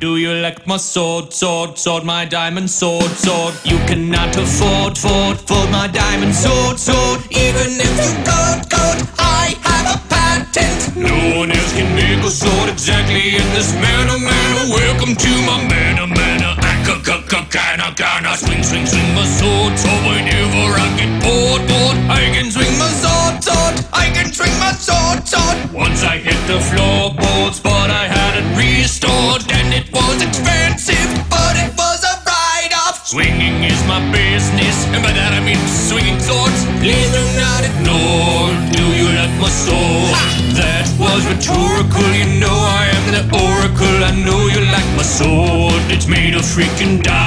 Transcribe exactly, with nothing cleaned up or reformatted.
Do you like my sword, sword, sword, my diamond sword, sword? You cannot afford, afford, afford my diamond sword, sword. Even if you could, could, I have a patent. No one else can make a sword exactly in this manner, manner. Welcome to my manner, manner. I can, can, swing, swing, swing my sword, sword. Whenever I get bored, bored, I can swing my sword, sword. I can swing my sword, sword. Once I hit the floorboards, but I had it restored, and it was expensive, but it was a write-off. Swinging is my business, and by that I mean swinging swords. Please do not ignore. Do you like my sword? Ha! That was rhetorical. You know I am the oracle. I know you like my sword. It's made of freaking diamonds.